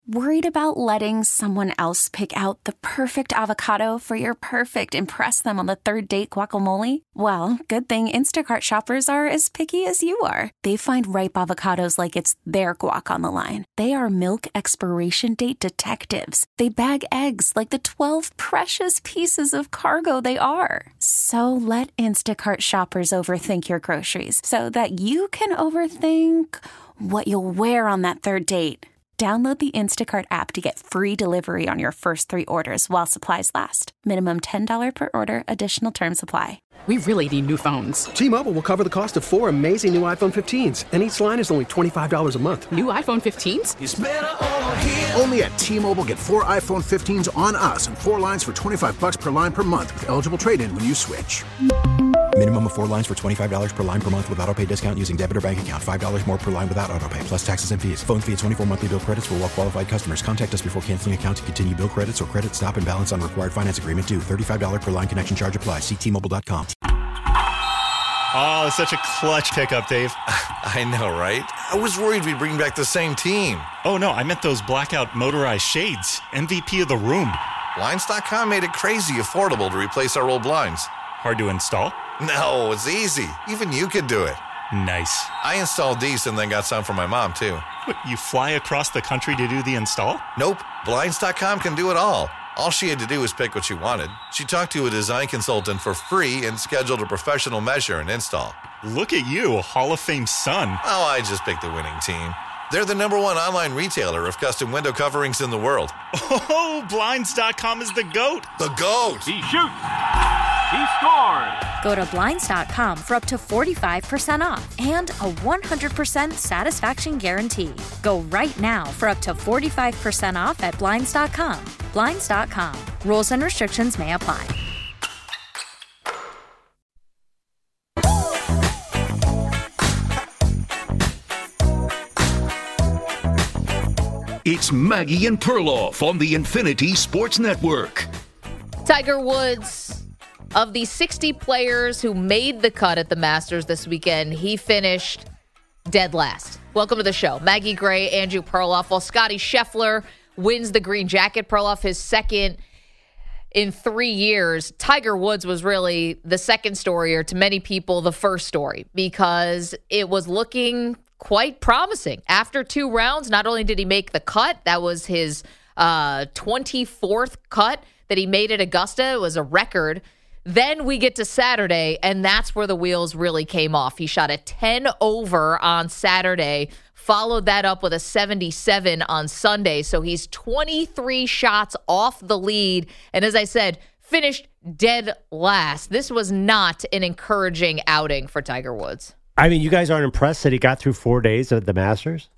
Worried about letting someone else pick out the perfect avocado for your perfect impress them on the third date guacamole? Well, good thing Instacart shoppers are as picky as you are. They find ripe avocados like it's their guac on the line. They are milk expiration date detectives. They bag eggs like the 12 precious pieces of cargo they are. So let Instacart shoppers overthink your groceries so that you can overthink what you'll wear on that third date. Download the Instacart app to get free delivery on your first 3 orders while supplies last. Minimum $10 per order. Additional terms apply. We really need new phones. T-Mobile will cover the cost of 4 amazing new iPhone 15s, and each line is only $25 a month. New iPhone 15s? It's better over here. Only at T-Mobile, get 4 iPhone 15s on us and 4 lines for $25 per line per month with eligible trade-in when you switch. Minimum of 4 lines for $25 per line per month with autopay discount using debit or bank account. $5 more per line without autopay, plus taxes and fees. Phone fee at 24 monthly bill credits for well-qualified customers. Contact us before canceling account to continue bill credits or credit stop and balance on required finance agreement due. $35 per line connection charge applies. See T-Mobile.com. Oh, such a clutch pickup, Dave. I know, right? I was worried we'd bring back the same team. Oh, no, I meant those blackout motorized shades. MVP of the room. Blinds.com made it crazy affordable to replace our old blinds. Hard to install? No, it's easy. Even you could do it. Nice. I installed these and then got some for my mom, too. What, you fly across the country to do the install? Nope. Blinds.com can do it all. All she had to do was pick what she wanted. She talked to a design consultant for free and scheduled a professional measure and install. Look at you, a Hall of Fame son. Oh, I just picked the winning team. They're the #1 online retailer of custom window coverings in the world. Oh, Blinds.com is the GOAT. The GOAT! He shoots. He scores. Go to Blinds.com for up to 45% off and a 100% satisfaction guarantee. Go right now for up to 45% off at Blinds.com. Blinds.com. Rules and restrictions may apply. It's Maggie and Perloff on the Infinity Sports Network. Tiger Woods, of the 60 players who made the cut at the Masters this weekend, he finished dead last. Welcome to the show. Maggie Gray, Andrew Perloff. While Scotty Scheffler wins the green jacket, Perloff his second in 3 years, Tiger Woods was really the second story, or to many people, the first story, because it was looking quite promising. After 2 rounds, not only did he make the cut, that was his 24th cut that he made at Augusta. It was a record. Then we get to Saturday, and that's where the wheels really came off. He shot a 10 over on Saturday, followed that up with a 77 on Sunday. So he's 23 shots off the lead. And as I said, finished dead last. This was not an encouraging outing for Tiger Woods. I mean, you guys aren't impressed that he got through 4 days of the Masters?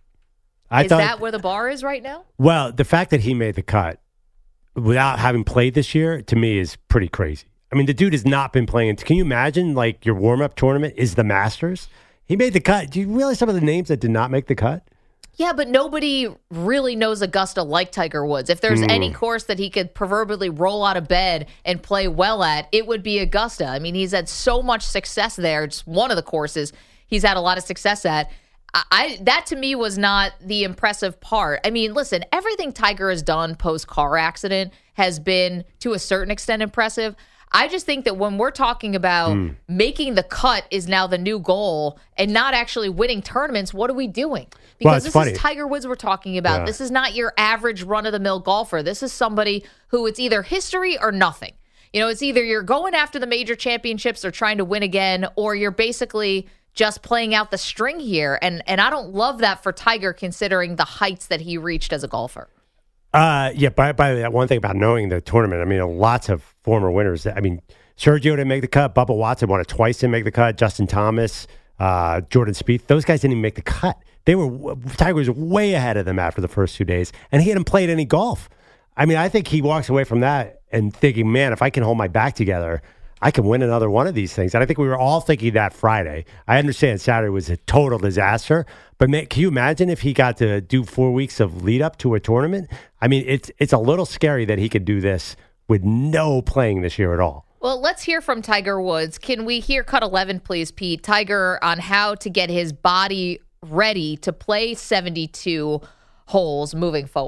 Is that where the bar is right now? Well, the fact that he made the cut without having played this year, to me, is pretty crazy. I mean, the dude has not been playing. Can you imagine, like, your warm-up tournament is the Masters? He made the cut. Do you realize some of the names that did not make the cut? Yeah, but nobody really knows Augusta like Tiger Woods. If there's any course that he could proverbially roll out of bed and play well at, it would be Augusta. I mean, he's had so much success there. It's one of the courses he's had a lot of success at. That to me was not the impressive part. I mean, listen, everything Tiger has done post-car accident has been, to a certain extent, impressive. I just think that when we're talking about making the cut is now the new goal and not actually winning tournaments, what are we doing? Because this is Tiger Woods we're talking about. Yeah. This is not your average run-of-the-mill golfer. This is somebody who it's either history or nothing. You know, it's either you're going after the major championships or trying to win again, or you're basically just playing out the string here. And I don't love that for Tiger, considering the heights that he reached as a golfer. Yeah, by that one thing about knowing the tournament, I mean, lots of former winners. I mean, Sergio didn't make the cut. Bubba Watson won it twice, didn't make the cut. Justin Thomas, Jordan Spieth, those guys didn't even make the cut. Tiger was way ahead of them after the first 2 days, and he hadn't played any golf. I mean, I think he walks away from that and thinking, man, if I can hold my back together, I can win another one of these things. And I think we were all thinking that Friday. I understand Saturday was a total disaster, but man, can you imagine if he got to do 4 weeks of lead up to a tournament? I mean, it's a little scary that he could do this with no playing this year at all. Well, let's hear from Tiger Woods. Can we hear cut 11, please, Pete? Tiger on how to get his body ready to play 72 holes moving forward.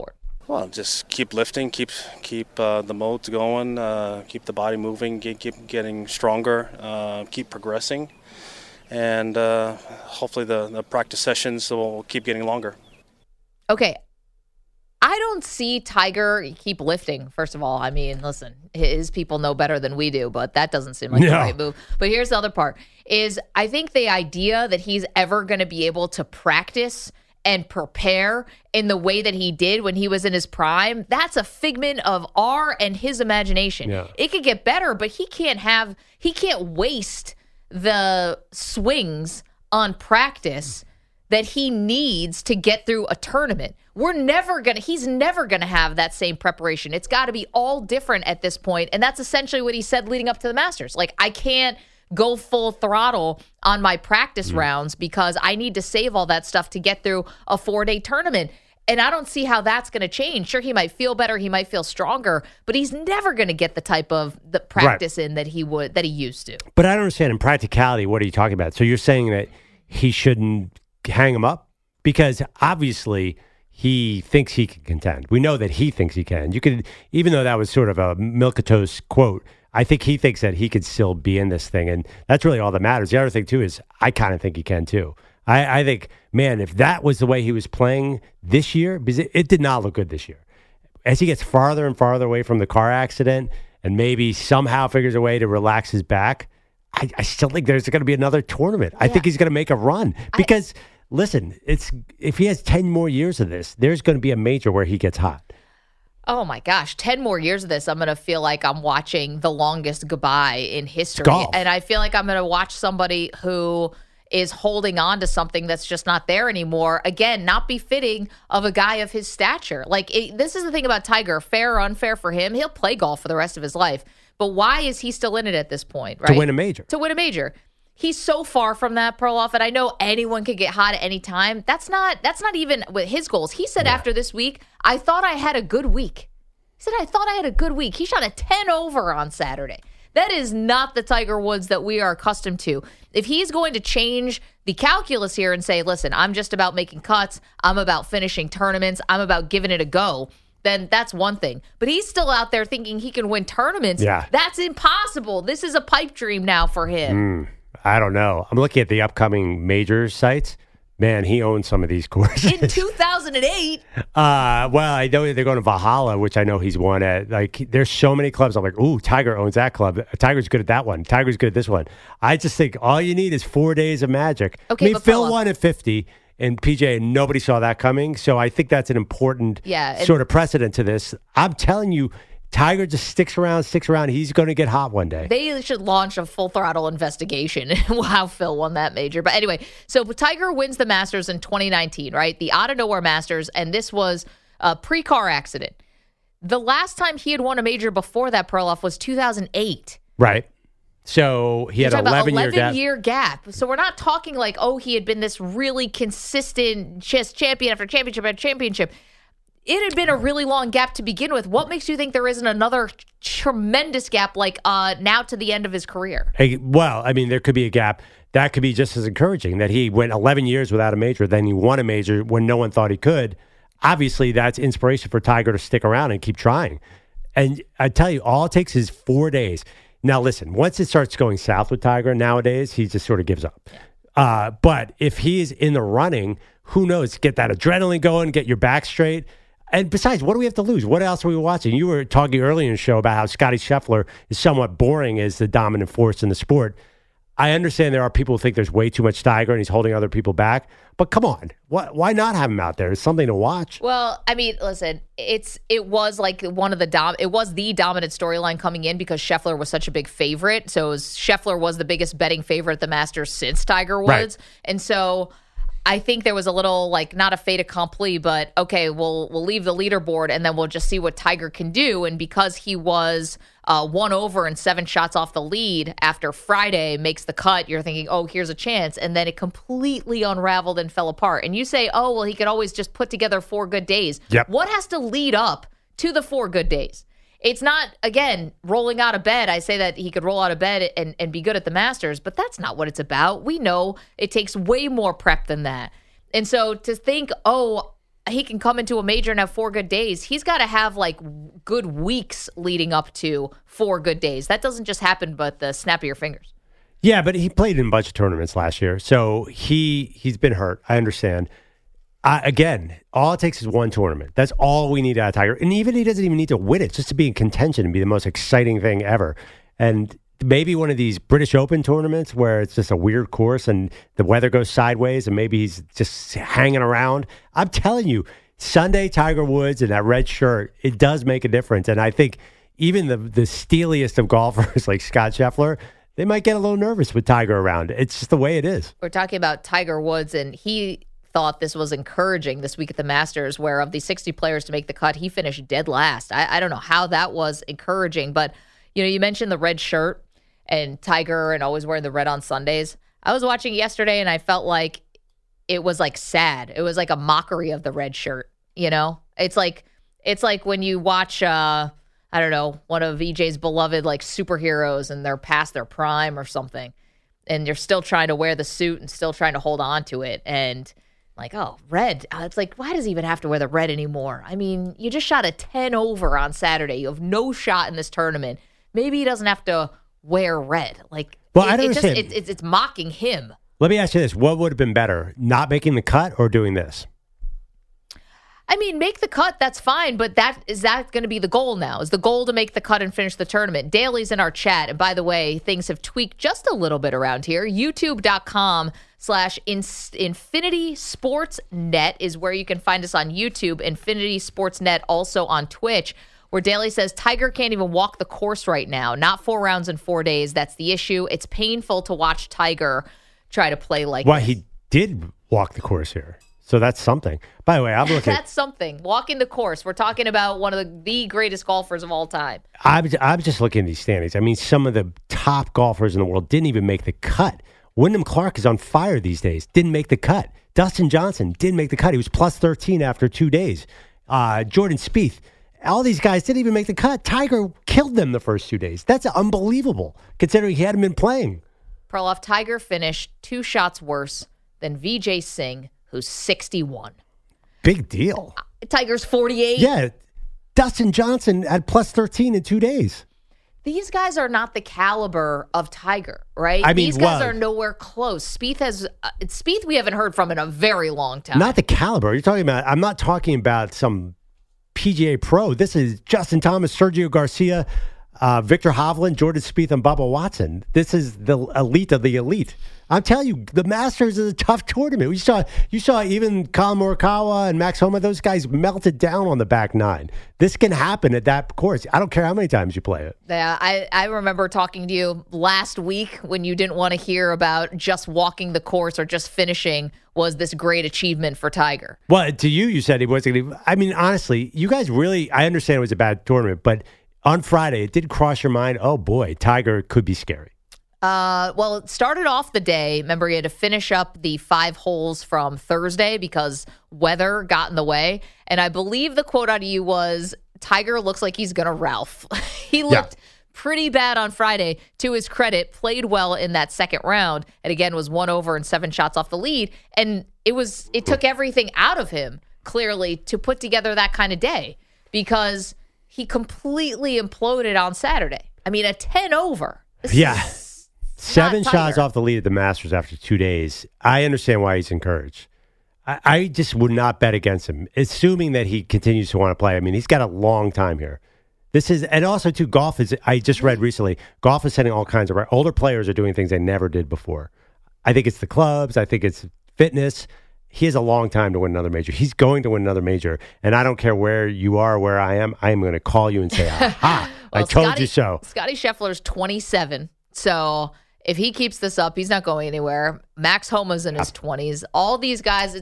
Well, just keep lifting, keep the modes going, keep the body moving, keep getting stronger, keep progressing, and hopefully the practice sessions will keep getting longer. Okay. I don't see Tiger keep lifting, first of all. I mean, listen, his people know better than we do, but that doesn't seem like the right move. But here's the other part, is I think the idea that he's ever going to be able to practice and prepare in the way that he did when he was in his prime, that's a figment of our and his imagination. Yeah. It could get better, but he can't waste the swings on practice that he needs to get through a tournament. He's never gonna have that same preparation. It's got to be all different at this point. And that's essentially what he said leading up to the Masters. Like, I can't go full throttle on my practice rounds because I need to save all that stuff to get through a 4-day tournament. And I don't see how that's going to change. Sure, he might feel better, he might feel stronger, but he's never going to get the type of the practice in that he used to. But I don't understand in practicality, what are you talking about? So you're saying that he shouldn't hang him up? Because obviously he thinks he can contend. We know that he thinks he can. You could, even though that was sort of a milquetoast quote, I think he thinks that he could still be in this thing, and that's really all that matters. The other thing, too, is I kind of think he can, too. I think, man, if that was the way he was playing this year, because it did not look good this year. As he gets farther and farther away from the car accident and maybe somehow figures a way to relax his back, I still think there's going to be another tournament. Yeah. I think he's going to make a run because, listen, if he has 10 more years of this, there's going to be a major where he gets hot. Oh, my gosh. 10 more years of this, I'm going to feel like I'm watching the longest goodbye in history. And I feel like I'm going to watch somebody who is holding on to something that's just not there anymore. Again, not befitting of a guy of his stature. This is the thing about Tiger. Fair or unfair for him, he'll play golf for the rest of his life. But why is he still in it at this point, right? To win a major. To win a major. He's so far from that, Perloff, and I know anyone could get hot at any time. That's not even with his goals. He said after this week, I thought I had a good week. He said, I thought I had a good week. He shot a 10 over on Saturday. That is not the Tiger Woods that we are accustomed to. If he's going to change the calculus here and say, listen, I'm just about making cuts, I'm about finishing tournaments, I'm about giving it a go, then that's one thing. But he's still out there thinking he can win tournaments. Yeah. That's impossible. This is a pipe dream now for him. I don't know. I'm looking at the upcoming major sites. Man, he owns some of these courses. In 2008? Well, I know they're going to Valhalla, which I know he's won at. There's so many clubs. I'm like, ooh, Tiger owns that club. Tiger's good at that one. Tiger's good at this one. I just think all you need is 4 days of magic. Okay, Phil won at 50, and PJ, nobody saw that coming. So I think that's an important sort of precedent to this. I'm telling you, Tiger just sticks around. He's going to get hot one day. They should launch a full throttle investigation how Phil won that major. But anyway, so Tiger wins the Masters in 2019, right? The out of nowhere Masters, and this was a pre-car accident. The last time he had won a major before that, Perloff, was 2008. Right. So he had an 11-year gap. So we're not talking like, he had been this really consistent chess champion after championship after championship. It had been a really long gap to begin with. What makes you think there isn't another tremendous gap now to the end of his career? Well, I mean, there could be a gap. That could be just as encouraging, that he went 11 years without a major, then he won a major when no one thought he could. Obviously, that's inspiration for Tiger to stick around and keep trying. And I tell you, all it takes is 4 days. Now, listen, once it starts going south with Tiger nowadays, he just sort of gives up. But if he is in the running, who knows? Get that adrenaline going, get your back straight. And besides, what do we have to lose? What else are we watching? You were talking earlier in the show about how Scottie Scheffler is somewhat boring as the dominant force in the sport. I understand there are people who think there's way too much Tiger and he's holding other people back. But come on, why not have him out there? It's something to watch. Well, I mean, listen, it was like the dominant storyline coming in because Scheffler was such a big favorite. So Scheffler was the biggest betting favorite at the Masters since Tiger Woods. Right. And so I think there was a little, not a fait accompli, but okay, we'll leave the leaderboard and then we'll just see what Tiger can do. And because he was 1 over and 7 shots off the lead after Friday makes the cut, you're thinking, here's a chance. And then it completely unraveled and fell apart. And you say, he could always just put together 4 good days. Yep. What has to lead up to the 4 good days? It's not, again, rolling out of bed. I say that he could roll out of bed and be good at the Masters, but that's not what it's about. We know it takes way more prep than that. And so to think, he can come into a major and have 4 good days. He's got to have like good weeks leading up to 4 good days. That doesn't just happen but the snap of your fingers. Yeah, but he played in a bunch of tournaments last year, so he's been hurt. I understand. Again, all it takes is one tournament. That's all we need out of Tiger. And even he doesn't even need to win it, just to be in contention and be the most exciting thing ever. And maybe one of these British Open tournaments where it's just a weird course and the weather goes sideways and maybe he's just hanging around. I'm telling you, Sunday, Tiger Woods and that red shirt, it does make a difference. And I think even the steeliest of golfers like Scott Scheffler, they might get a little nervous with Tiger around. It's just the way it is. We're talking about Tiger Woods, and he thought this was encouraging this week at the Masters, where of the 60 players to make the cut, he finished dead last. I don't know how that was encouraging, but you mentioned the red shirt and Tiger and always wearing the red on Sundays. I was watching yesterday and I felt like it was like sad. It was like a mockery of the red shirt. It's like when you watch one of EJ's beloved like superheroes and they're past their prime or something, and you're still trying to wear the suit and still trying to hold on to it. And like, oh, red. It's like, why does he even have to wear the red anymore? I mean, you just shot a 10 over on Saturday. You have no shot in this tournament. Maybe he doesn't have to wear red. Like, well, I don't understand. It's mocking him. Let me ask you this. What would have been better, not making the cut or doing this? I mean, make the cut, that's fine, but is that going to be the goal now? Is the goal to make the cut and finish the tournament? Daly's in our chat. And by the way, things have tweaked just a little bit around here. YouTube.com/Infinity Sportsnet is where you can find us on YouTube. Infinity Sportsnet also on Twitch, where Daly says Tiger can't even walk the course right now. Not 4 rounds in 4 days. That's the issue. It's painful to watch Tiger try to play like this. Well, he did walk the course here. So that's something. By the way, I'm looking. That's something. Walking the course. We're talking about one of the greatest golfers of all time. I'm just looking at these standings. I mean, some of the top golfers in the world didn't even make the cut. Wyndham Clark is on fire these days. Didn't make the cut. Dustin Johnson didn't make the cut. He was plus 13 after 2 days. Jordan Spieth. All these guys didn't even make the cut. Tiger killed them the first 2 days. That's unbelievable, considering he hadn't been playing. Perloff, Tiger finished 2 shots worse than Vijay Singh, who's 61. Big deal. Tiger's 48. Yeah. Dustin Johnson at plus 13 in 2 days. These guys are not the caliber of Tiger, right? I mean, these guys are nowhere close. Spieth we haven't heard from in a very long time. Not the caliber. You're talking about, I'm not talking about some PGA pro. This is Justin Thomas, Sergio Garcia, Victor Hovland, Jordan Spieth, and Bubba Watson. This is the elite of the elite. I'm telling you, the Masters is a tough tournament. You saw even Colin Morikawa and Max Homa, those guys melted down on the back nine. This can happen at that course. I don't care how many times you play it. Yeah, I remember talking to you last week when you didn't want to hear about just walking the course or just finishing was this great achievement for Tiger. Well, to you said he wasn't going to. I mean, honestly, you guys really, I understand it was a bad tournament, but on Friday, it did cross your mind, oh boy, Tiger could be scary. Well, it started off the day. Remember, you had to finish up the 5 holes from Thursday because weather got in the way. And I believe the quote out of you was, Tiger looks like he's going to Ralph. He looked pretty bad on Friday. To his credit, played well in that second round. And again, was 1 over and 7 shots off the lead. And it took everything out of him, clearly, to put together that kind of day because he completely imploded on Saturday. I mean, a 10 over. This 7 shots off the lead at the Masters after 2 days. I understand why he's encouraged. I just would not bet against him, assuming that he continues to want to play. I mean, he's got a long time here. And also, too, golf is, I just read recently, golf is setting all kinds of, older players are doing things they never did before. I think it's the clubs. I think it's fitness. He has a long time to win another major. He's going to win another major. And I don't care where you are, where I am going to call you and say, aha, well, I told you so. Scotty Scheffler's 27, so if he keeps this up, he's not going anywhere. Max Homa's in his 20s. All these guys,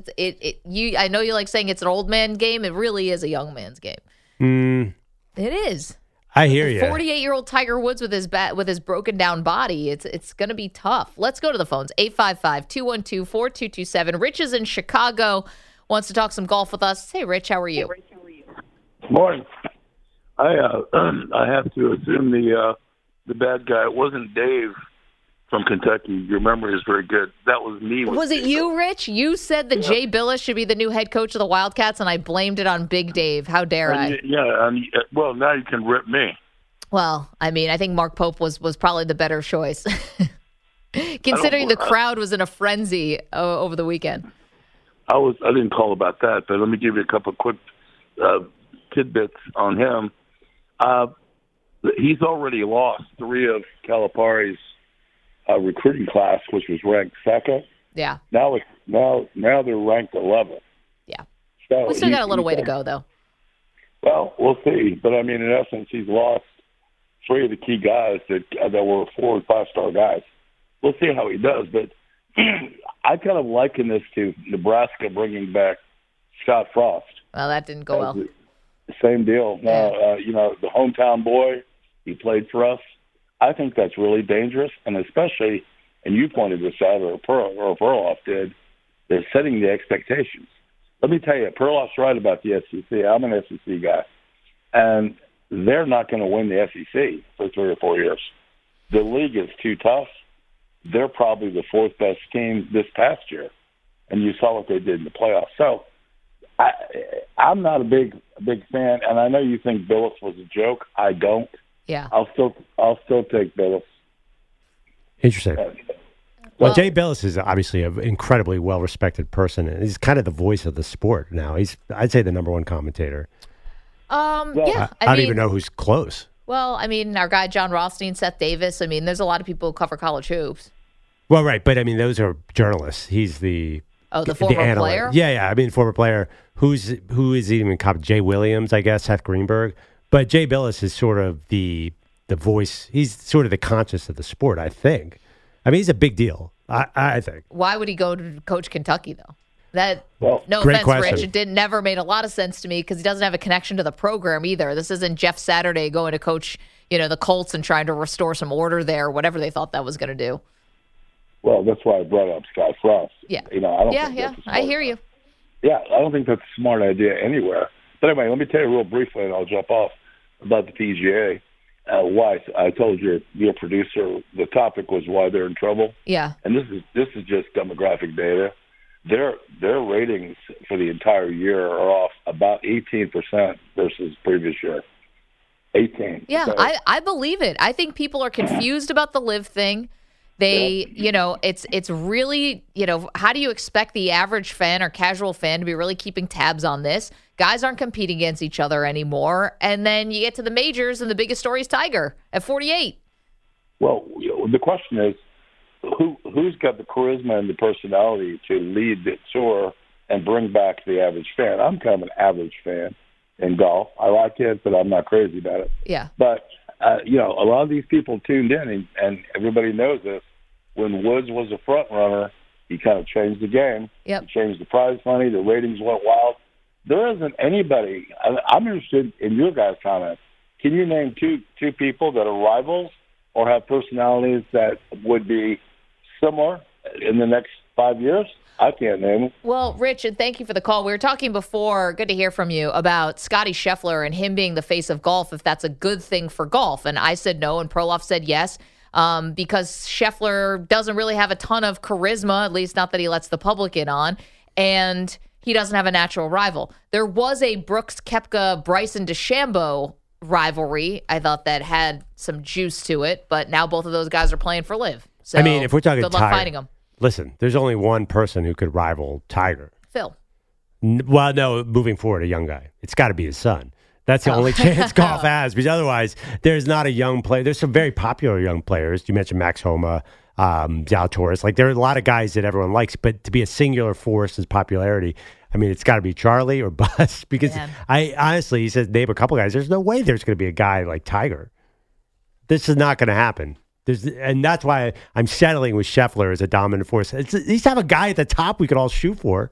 I know you like saying it's an old man game. It really is a young man's game. It is. I hear you. 48-year-old Tiger Woods with his broken down body. It's going to be tough. Let's go to the phones. 855-212-4227. Rich is in Chicago. Wants to talk some golf with us. Hey, Rich, how are you? Morning. I have to assume the bad guy. It wasn't Dave from Kentucky. Your memory is very good. That was me. Was it you, Rich? You said that Jay Billis should be the new head coach of the Wildcats, and I blamed it on Big Dave. How dare I? Yeah, well, now you can rip me. Well, I mean, I think Mark Pope was probably the better choice, considering the crowd was in a frenzy over the weekend. I didn't call about that, but let me give you a couple of quick tidbits on him. He's already lost 3 of Calipari's recruiting class, which was ranked second. Yeah. Now they're ranked 11th. Yeah. So we still got a little way to go, though. Well, we'll see. But I mean, in essence, he's lost 3 of the key guys that were 4 and 5-star guys. We'll see how he does. But I kind of liken this to Nebraska bringing back Scott Frost. Well, that didn't go well. Same deal. Now, the hometown boy, he played for us. I think that's really dangerous, and especially, and you pointed this out, or Perloff did, they're setting the expectations. Let me tell you, Perloff's right about the SEC. I'm an SEC guy, and they're not going to win the SEC for 3 or 4 years. The league is too tough. They're probably the 4th best team this past year, and you saw what they did in the playoffs. So I'm not a big fan, and I know you think Billis was a joke. I don't. Yeah. I'll still take Billis. Interesting. Well, Jay Billis is obviously an incredibly well-respected person, and he's kind of the voice of the sport now. I'd say, the number 1 commentator. Yeah. I don't even know who's close. Well, I mean, our guy John Rothstein, Seth Davis. I mean, there's a lot of people who cover college hoops. Well, right, but I mean, those are journalists. He's the former player. Yeah. I mean, former player. Who is even Jay Williams, I guess, Seth Greenberg. But Jay Billis is sort of the voice. He's sort of the conscience of the sport, I think. I mean, he's a big deal, I think. Why would he go to coach Kentucky, though? No great offense, question. Rich. It never made a lot of sense to me because he doesn't have a connection to the program either. This isn't Jeff Saturday going to coach, the Colts and trying to restore some order there, whatever they thought that was going to do. Well, that's why I brought up Scott Frost. Yeah. I don't think that's I hear you. Yeah, I don't think that's a smart idea anywhere. But anyway, let me tell you real briefly, and I'll jump off, about the PGA. Why I told your producer the topic was why they're in trouble. Yeah. And this is just demographic data. Their ratings for the entire year are off about 18% versus previous year. 18. Yeah, So, I believe it. I think people are confused about the live thing. They, it's really, how do you expect the average fan or casual fan to be really keeping tabs on this? Guys aren't competing against each other anymore. And then you get to the majors, and the biggest story is Tiger at 48. Well, the question is, who's got the charisma and the personality to lead the tour and bring back the average fan? I'm kind of an average fan in golf. I like it, but I'm not crazy about it. Yeah. But, a lot of these people tuned in, and everybody knows this. When Woods was a front runner, he kind of changed the game. Yep. He changed the prize money. The ratings went wild. There isn't anybody. I'm interested in your guys' comments. Can you name two people that are rivals or have personalities that would be similar in the next 5 years? I can't name them. Well, Rich, and thank you for the call. We were talking before, good to hear from you, about Scotty Scheffler and him being the face of golf, if that's a good thing for golf. And I said no, and Perloff said yes, because Scheffler doesn't really have a ton of charisma, at least not that he lets the public in on, and he doesn't have a natural rival. There was a Brooks Koepka-Bryson DeChambeau rivalry, I thought, that had some juice to it, but now both of those guys are playing for live. So I mean, if we're talking good luck Tiger, finding them. Listen, there's only one person who could rival Tiger. Phil. Well, no, moving forward, a young guy. It's got to be his son. That's the only chance golf has, because otherwise there's not a young player. There's some very popular young players. You mentioned Max Homa, Zalatoris. Like, there are a lot of guys that everyone likes, but to be a singular force as popularity, I mean, it's got to be Charlie or bust. Because I honestly, he says, name a couple guys. There's no way there's going to be a guy like Tiger. This is not going to happen. And that's why I'm settling with Scheffler as a dominant force. At least have a guy at the top we could all shoot for.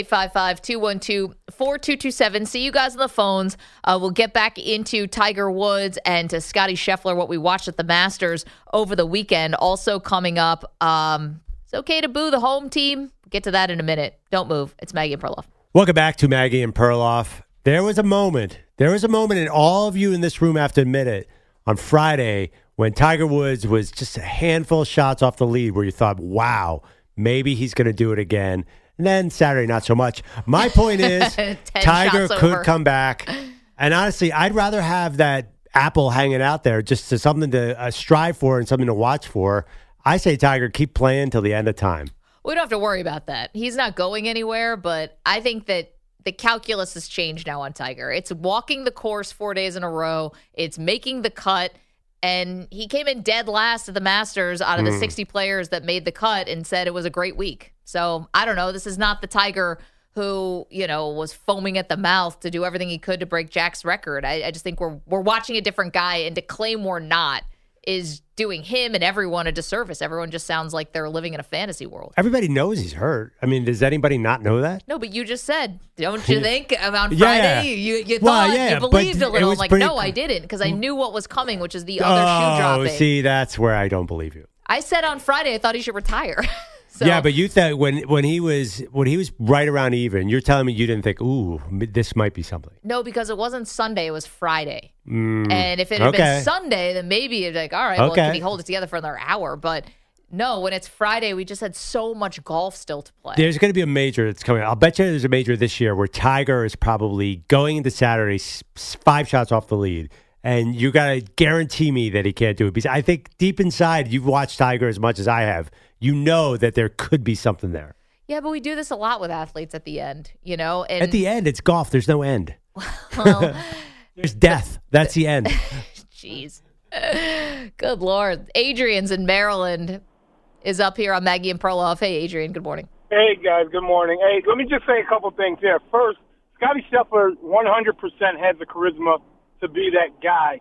855-212-4227. See you guys on the phones. We'll get back into Tiger Woods and to Scotty Scheffler, what we watched at the Masters over the weekend. Also coming up, it's okay to boo the home team. Get to that in a minute. Don't move. It's Maggie and Perloff. Welcome back to Maggie and Perloff. There was a moment, and all of you in this room have to admit it, on Friday when Tiger Woods was just a handful of shots off the lead where you thought, wow, maybe he's going to do it again. And then Saturday, not so much. My point is Tiger could come back. And honestly, I'd rather have that apple hanging out there just to something to strive for and something to watch for. I say, Tiger, keep playing till the end of time. We don't have to worry about that. He's not going anywhere, but I think that the calculus has changed now on Tiger. It's walking the course 4 days in a row. It's making the cut. And he came in dead last at the Masters out of the 60 players that made the cut and said it was a great week. So I don't know. This is not the Tiger who, was foaming at the mouth to do everything he could to break Jack's record. I just think we're watching a different guy, and to claim we're not is doing him and everyone a disservice. Everyone just sounds like they're living in a fantasy world. Everybody knows he's hurt. I mean, does anybody not know that? No, but you just said, don't you think on Friday you thought you believed a little? I'm like, no, I didn't, because I knew what was coming, which is the other shoe dropping. See, that's where I don't believe you. I said on Friday I thought he should retire. So, yeah, but you thought when he was right around even, you're telling me you didn't think, ooh, this might be something. No, because it wasn't Sunday, it was Friday. And if it had been Sunday, then maybe you'd be like, all right, well, can he hold it together for another hour? But no, when it's Friday, we just had so much golf still to play. There's going to be a major that's coming. I'll bet you there's a major this year where Tiger is probably going into Saturday 5 shots off the lead. And you got to guarantee me that he can't do it. Because I think deep inside, you've watched Tiger as much as I have. You know that there could be something there. Yeah, but we do this a lot with athletes at the end, And at the end, it's golf. There's no end. Well, there's death. That's the end. Jeez. Good Lord. Adrian's in Maryland is up here on Maggie and Perloff. Hey, Adrian, good morning. Hey, guys, good morning. Hey, let me just say a couple things here. First, Scottie Scheffler 100% has the charisma to be that guy.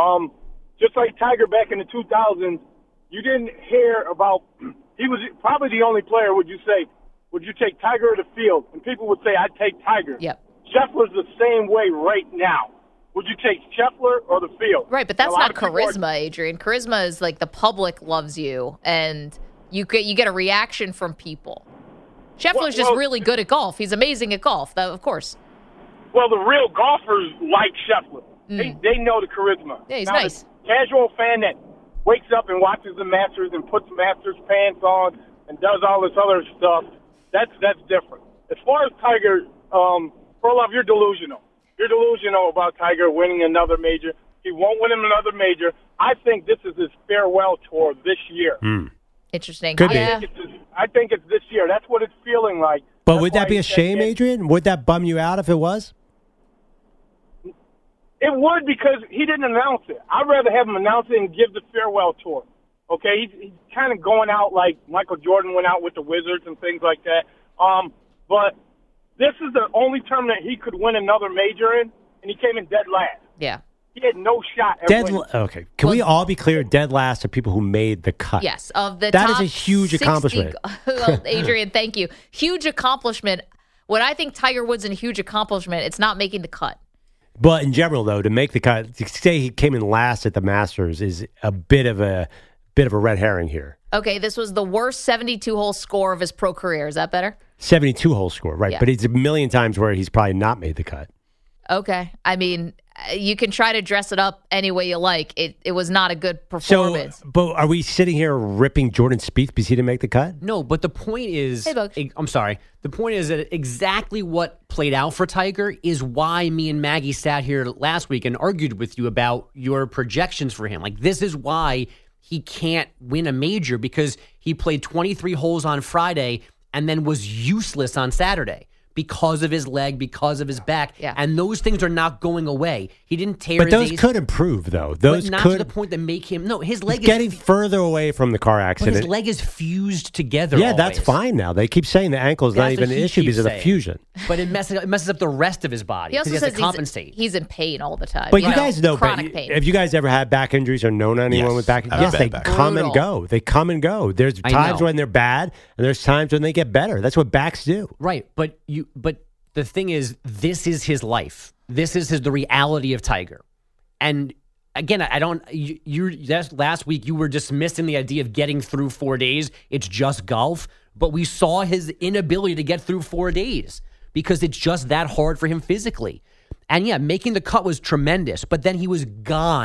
Just like Tiger back in the 2000s, you didn't hear about, he was probably the only player, would you take Tiger or the field? And people would say, I'd take Tiger. Yep. Scheffler's the same way right now. Would you take Scheffler or the field? Right, but that's not charisma, Adrian. Charisma is like the public loves you, and you get a reaction from people. Scheffler's just really good at golf. He's amazing at golf, of course. Well, the real golfers like Scheffler. They know the charisma. Yeah, he's now, nice. The casual fan that wakes up and watches the Masters and puts Masters pants on and does all this other stuff, that's different. As far as Tiger, Perloff, you're delusional. You're delusional about Tiger winning another major. He won't win him another major. I think this is his farewell tour this year. Interesting. Could be. I think it's this year. That's what it's feeling like. But would that be a shame, Adrian? Would that bum you out if it was? It would, because he didn't announce it. I'd rather have him announce it and give the farewell tour. Okay, he's kind of going out like Michael Jordan went out with the Wizards and things like that. But this is the only tournament he could win another major in, and he came in dead last. Yeah. He had no shot at winning. Okay. Can we all be clear? Dead last are people who made the cut. Yes. Of the that top is a huge 60, accomplishment. Well, Adrian, thank you. Huge accomplishment. When I think Tiger Woods is a huge accomplishment, it's not making the cut. But in general, though, to make the cut, to say he came in last at the Masters is a bit of a red herring here. Okay, this was the worst 72-hole score of his pro career. Is that better? 72-hole score, right. Yeah. But it's a million times where he's probably not made the cut. Okay. I mean, you can try to dress it up any way you like. It was not a good performance. But are we sitting here ripping Jordan Spieth because he didn't make the cut? No, but the point is, hey, I'm sorry. The point is that exactly what played out for Tiger is why me and Maggie sat here last week and argued with you about your projections for him. Like, this is why he can't win a major, because he played 23 holes on Friday and then was useless on Saturday because of his leg, because of his back. Yeah. And those things are not going away. He didn't tear but his those could improve, though. Those but not could, to the point that make him... No, his leg is getting further away from the car accident. But his leg is fused together. Yeah, always. that's fine now. They keep saying the ankle is not even an issue because of the fusion. But it messes up the rest of his body. He also has says to compensate. He's in pain all the time. But you guys know, chronic pain. Have you guys ever had back injuries or known anyone with back injuries? Yes, they come and go. They come and go. There's times when they're bad, and there's times when they get better. That's what backs do. Right, but the thing is, this is his life. This is the reality of Tiger. And again, last week you were dismissing the idea of getting through 4 days. It's just golf. But we saw his inability to get through 4 days because it's just that hard for him physically. And yeah, making the cut was tremendous, but then he was gone by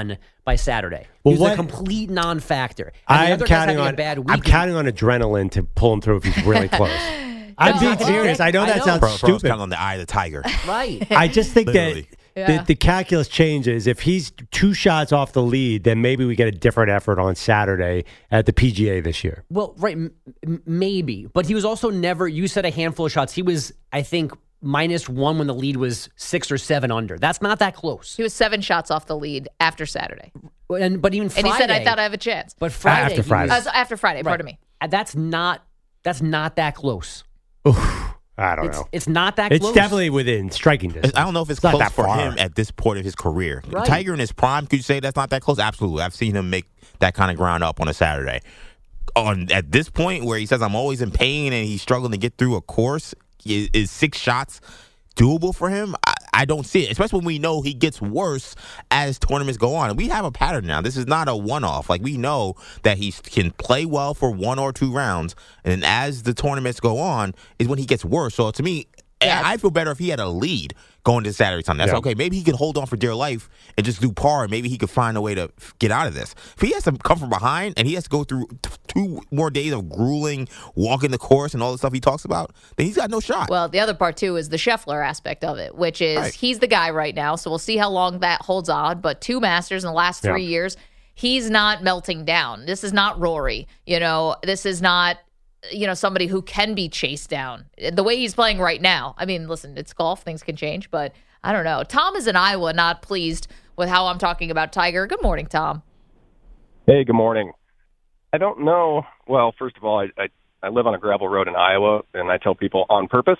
by Saturday. Well, He was a complete non-factor. I'm counting on adrenaline to pull him through if he's really close. I'm being serious. I know that sounds stupid. Kind of on the eye of the tiger. Right. I just think Literally. that the calculus changes. If he's 2 shots off the lead, then maybe we get a different effort on Saturday at the PGA this year. Well, right, maybe. But he was also never, you said a handful of shots. He was, I think, -1 when the lead was 6 or 7 under. That's not that close. He was 7 shots off the lead after Saturday. But even Friday. And he said, I thought I have a chance. But Friday. After Friday. After Friday, pardon me. That's not that close. I don't know. It's not that It's close. definitely within striking distance. I don't know if it's not close that for far. him at this point of his career. Right. Tiger in his prime, could you say that's not that close? Absolutely. I've seen him make that kind of ground up on a Saturday. At this point where he says, I'm always in pain and he's struggling to get through a course, is 6 shots doable for him? I don't see it, especially when we know he gets worse as tournaments go on. And we have a pattern now. This is not a one-off. Like, we know that he can play well for 1 or 2 rounds, and then as the tournaments go on is when he gets worse. So to me, I feel better if he had a lead going to Saturday Sunday. That's okay. Maybe he could hold on for dear life and just do par. Maybe he could find a way to get out of this. If he has to come from behind and he has to go through 2 more days of grueling walking the course and all the stuff he talks about, then he's got no shot. Well, the other part, too, is the Scheffler aspect of it, which is he's the guy right now. So we'll see how long that holds on. But 2 Masters in the last 3 years, he's not melting down. This is not Rory. This is not somebody who can be chased down. The way he's playing right now, I mean, listen, it's golf. Things can change, but I don't know. Tom is in Iowa, not pleased with how I'm talking about Tiger. Good morning, Tom. Hey, good morning. I don't know. Well, first of all, I live on a gravel road in Iowa, and I tell people on purpose,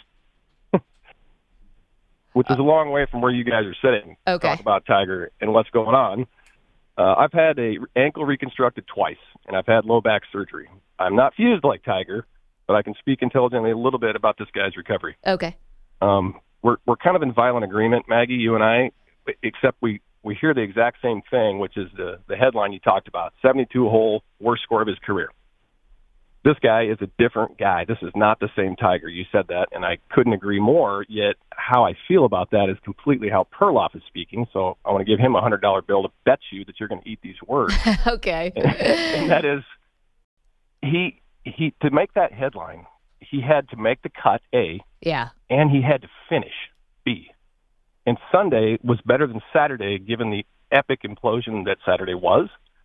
which is a long way from where you guys are sitting. Okay. Talk about Tiger and what's going on. I've had a ankle reconstructed twice, and I've had low back surgery. I'm not fused like Tiger, but I can speak intelligently a little bit about this guy's recovery. Okay. We're kind of in violent agreement, Maggie, you and I, except we hear the exact same thing, which is the headline you talked about, 72-hole worst score of his career. This guy is a different guy. This is not the same Tiger. You said that, and I couldn't agree more, yet how I feel about that is completely how Perloff is speaking, so I want to give him a $100 bill to bet you that you're going to eat these words. Okay. And that is, he to make that headline, he had to make the cut, A, yeah, and he had to finish, B. And Sunday was better than Saturday, given the epic implosion that Saturday was.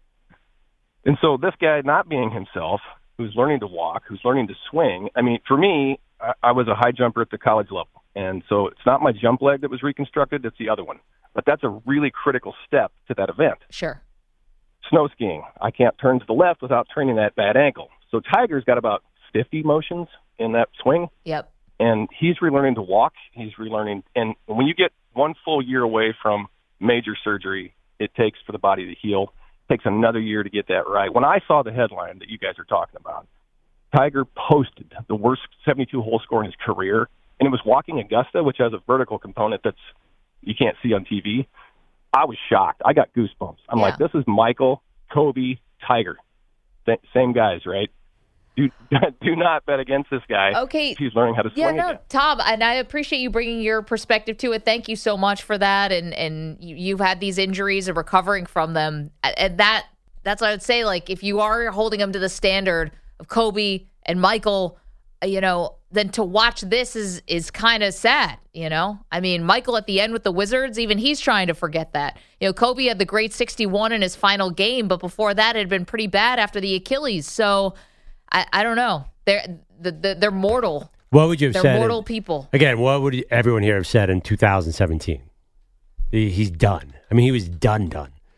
And so this guy not being himself, who's learning to walk, who's learning to swing. I mean, for me, I was a high jumper at the college level. And so it's not my jump leg that was reconstructed, it's the other one. But that's a really critical step to that event. Sure. Snow skiing. I can't turn to the left without training that bad ankle. So Tiger's got about 50 motions in that swing. Yep. And he's relearning to walk. He's relearning. And when you get 1 full year away from major surgery, it takes for the body to heal. It takes another year to get that right. When I saw the headline that you guys are talking about, Tiger posted the worst 72-hole score in his career, and it was walking Augusta, which has a vertical component that's you can't see on TV. I was shocked. I got goosebumps. I'm like, this is Michael, Kobe, Tiger. Same guys, right? Do not bet against this guy. Okay. If he's learning how to swing again. Tom, and I appreciate you bringing your perspective to it. Thank you so much for that. And you've had these injuries and recovering from them. And that's what I would say. Like, if you are holding them to the standard of Kobe and Michael, then to watch this is kind of sad, I mean, Michael at the end with the Wizards, even he's trying to forget that. Kobe had the great 61 in his final game, but before that it had been pretty bad after the Achilles. So I don't know. They're mortal. What would you have said? They're mortal people. Again, what would everyone here have said in 2017? He's done. I mean, he was done.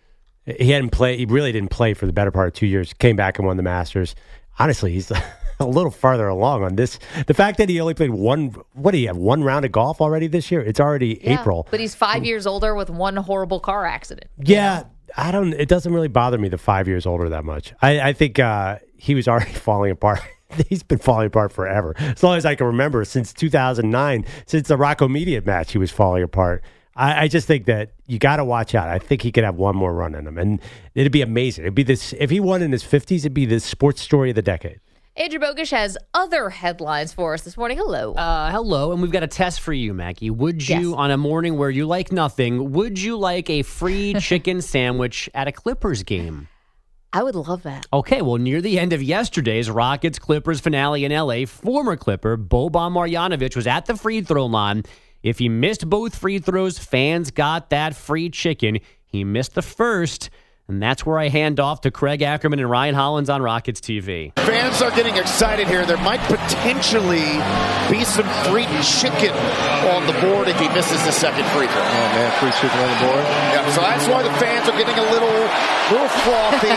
He hadn't played. He really didn't play for the better part of 2 years. Came back and won the Masters. Honestly, he's a little farther along on this. The fact that he only played one round of golf already this year? It's already April. But he's 5 years older with one horrible car accident. Yeah, it doesn't really bother me the 5 years older that much. I think he was already falling apart. He's been falling apart forever. As long as I can remember, since 2009, since the Rocco Mediate match, he was falling apart. I just think that you got to watch out. I think he could have one more run in him, and it'd be amazing. It'd be this if he won in his 50s. It'd be the sports story of the decade. Andrew Bogusch has other headlines for us this morning. Hello. Hello, and we've got a test for you, Maggie. Would you, on a morning where you like nothing, would you like a free chicken sandwich at a Clippers game? I would love that. Okay, well, near the end of yesterday's Rockets-Clippers finale in L.A., former Clipper Boban Marjanovic was at the free throw line. If he missed both free throws, fans got that free chicken. He missed the first, and that's where I hand off to Craig Ackerman and Ryan Hollins on Rockets TV. Fans are getting excited here. There might potentially be some free chicken on the board if he misses the second free throw. Oh, man, free chicken on the board. Yeah, so that's why the fans are getting a little frothy.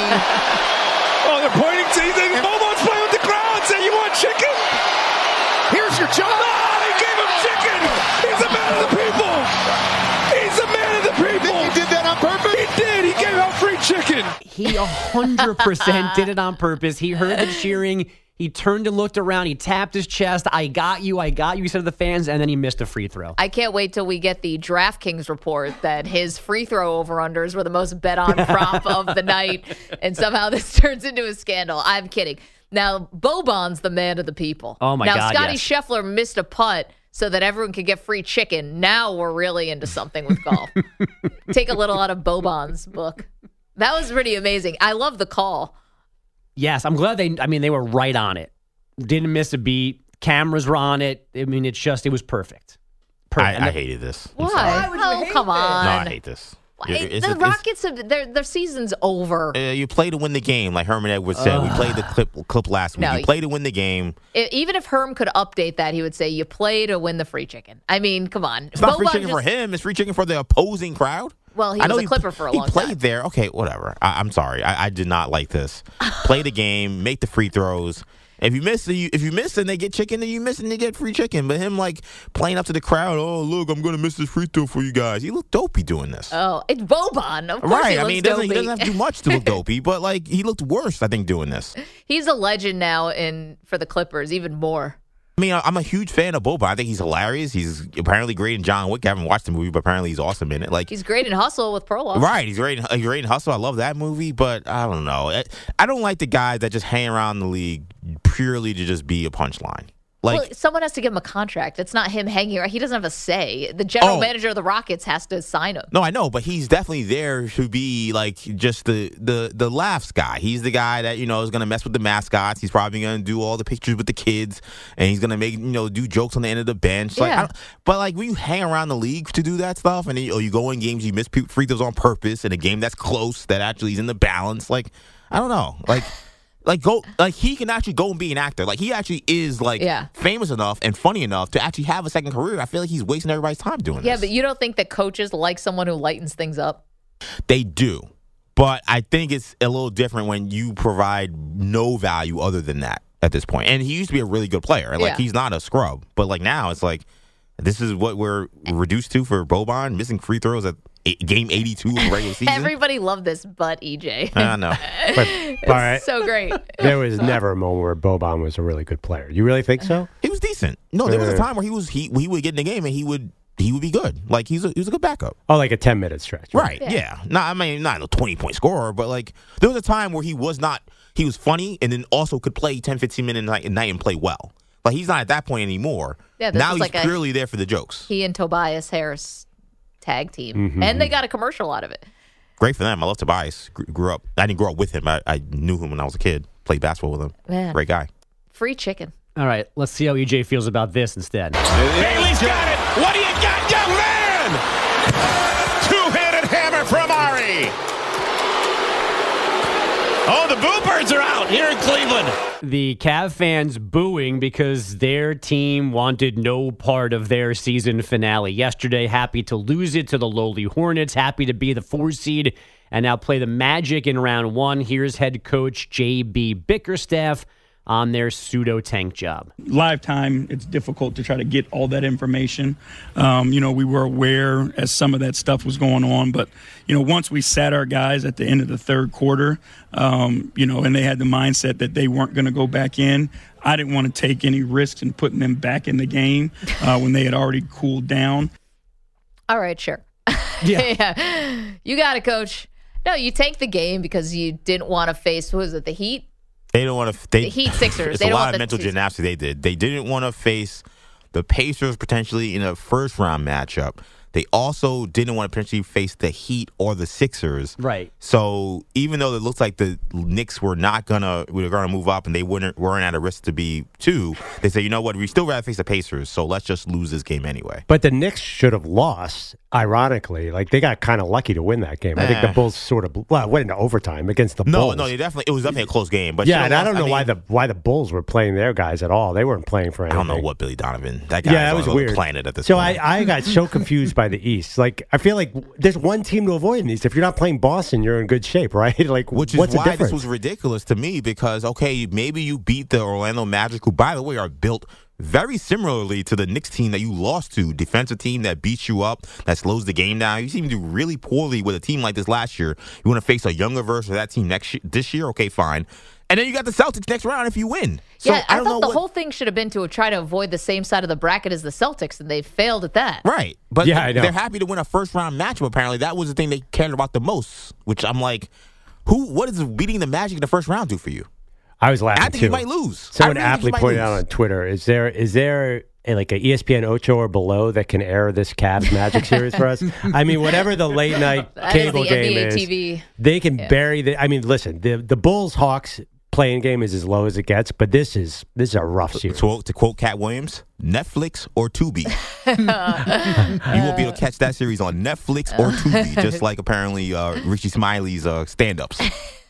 They're pointing to you. Boban's playing with the crowd saying, you want chicken? Here's your job. No, they gave him chicken. He's a man of the people. He's a man of the people. He did that on purpose? He did. He gave out free chicken. He 100% did it on purpose. He heard the cheering. He turned and looked around. He tapped his chest. I got you. He said to the fans, and then he missed a free throw. I can't wait till we get the DraftKings report that his free throw over-unders were the most bet-on prop of the night, and somehow this turns into a scandal. I'm kidding. Now, Boban's the man of the people. Oh, my God, yes. Scotty Scheffler missed a putt so that everyone could get free chicken. Now we're really into something with golf. Take a little out of Boban's book. That was pretty amazing. I love the call. Yes, I'm glad they were right on it. Didn't miss a beat. Cameras were on it. I mean, it was perfect. I hated this. Why? Oh, come on. No, I hate this. The Rockets, their season's over. You play to win the game, like Herman Edwards said. We played the clip last week. No, you play to win the game. Even if Herm could update that, he would say, you play to win the free chicken. I mean, come on. It's not free chicken for him. It's free chicken for the opposing crowd. Well, he was a Clipper for a long time. He played there. Okay, whatever. I'm sorry. I did not like this. Play the game. Make the free throws. If you miss and they get chicken, then you miss and they get free chicken. But him playing up to the crowd, oh look, I'm going to miss this free throw for you guys. He looked dopey doing this. Oh, it's Boban. Of course, right. He doesn't have to do much to look dopey, but he looked worse, I think, doing this. He's a legend now for the Clippers, even more. I mean, I'm a huge fan of Boban. I think he's hilarious. He's apparently great in John Wick. I haven't watched the movie, but apparently he's awesome in it. He's great in Hustle with Perloff. Right, he's great in Hustle. I love that movie, but I don't know. I don't like the guys that just hang around the league purely to just be a punchline. Well, someone has to give him a contract. It's not him hanging around. He doesn't have a say. The general manager of the Rockets has to sign him. No, I know, but he's definitely there to be just the laughs guy. He's the guy that, is going to mess with the mascots. He's probably going to do all the pictures with the kids, and he's going to make, do jokes on the end of the bench. Yeah. But when you hang around the league to do that stuff, and you go in games, you miss free throws on purpose in a game that's close, that actually is in the balance. I don't know. He can actually go and be an actor. He actually is famous enough and funny enough to actually have a second career. I feel like he's wasting everybody's time doing this. Yeah, but you don't think that coaches like someone who lightens things up? They do. But I think it's a little different when you provide no value other than that at this point. And he used to be a really good player. He's not a scrub. But now it's this is what we're reduced to for Boban, missing free throws at game 82 of the regular season. Everybody loved this, but EJ. I know. It's so great. There was never a moment where Boban was a really good player. You really think so? He was decent. No, there was a time where he would get in the game and he would be good. He was a good backup. Oh, like a 10-minute stretch. Right. Yeah. Not a 20-point scorer, but there was a time where he was funny and then also could play 10, 15 minutes a night and play well. He's not at that point anymore. Yeah, now he's purely there for the jokes. He and Tobias Harris tag team. Mm-hmm. And they got a commercial out of it. Great for them. I love Tobias. I didn't grow up with him. I knew him when I was a kid. Played basketball with him. Man. Great guy. Free chicken. All right, let's see how EJ feels about this instead. Haley's got it. What do you got, young man? Two-handed hammer from Ari. Oh, the Boo Birds are out here in Cleveland. The Cav fans booing because their team wanted no part of their season finale. Yesterday, happy to lose it to the lowly Hornets, happy to be the 4 seed, and now play the Magic in round 1. Here's head coach J.B. Bickerstaff on their pseudo-tank job. Live time, it's difficult to try to get all that information. We were aware as some of that stuff was going on, but, once we sat our guys at the end of the third quarter, and they had the mindset that they weren't going to go back in, I didn't want to take any risks in putting them back in the game when they had already cooled down. All right, sure. Yeah. You got it, Coach. No, you tanked the game because you didn't want to face, the Heat? They don't want to. The Heat Sixers. It's They a don't lot want of mental the gymnastics they did. They didn't want to face the Pacers potentially in a first-round matchup. They also didn't want to potentially face the Heat or the Sixers. Right. So even though it looks like the Knicks were gonna move up and they weren't at a risk to be 2, they say, you know what, we still rather face the Pacers, so let's just lose this game anyway. But the Knicks should have lost, ironically. Like, they got kind of lucky to win that game. I think the Bulls went into overtime against the Bulls. No, it was definitely a close game. But yeah, and I don't know why the Bulls were playing their guys at all. They weren't playing for anything. I don't know what Billy Donovan, that guy that was on weird. The planet at this so point. I got so confused by the East. Like, I feel like there's one team to avoid in the East. If you're not playing Boston, you're in good shape, right? Like, which is what's why the difference? this was ridiculous to me because, okay, maybe you beat the Orlando Magic, who, by the way, are built very similarly to the Knicks team that you lost to, defensive team that beats you up, that slows the game down. You seem to do really poorly with a team like this last year. You want to face a younger version of that team this year? Okay, fine. And then you got the Celtics next round if you win. So yeah, I thought the whole thing should have been to try to avoid the same side of the bracket as the Celtics, and they failed at that. Right. But yeah, I know. They're happy to win a first-round matchup, apparently. That was the thing they cared about the most, which I'm like, what does beating the Magic in the first round do for you? I was laughing, I think too. you might lose. Someone aptly pointed out on Twitter, is there like a ESPN Ocho or below that can air this Cavs Magic series for us? I mean, whatever the late night cable game NBA is, TV. they can bury the. I mean, listen, the Bulls Hawks playing game is as low as it gets, but this is a rough series. To quote Cat Williams, Netflix or Tubi. You won't be able to catch that series on Netflix or Tubi, just like apparently Richie Smiley's stand-ups.